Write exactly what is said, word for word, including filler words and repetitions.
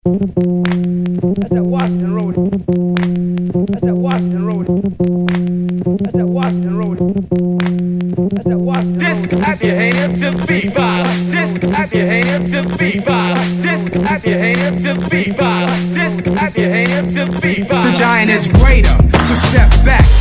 That's that Washington Road. That's that Washington Road. That's that Washington Road. That's that Washington Road. Just clap your hands to beat vibe. Just clap your hands to beat vibe. Just clap your hands to beat vibe. Just clap your hands to beat vibe. The giant is greater, so step back.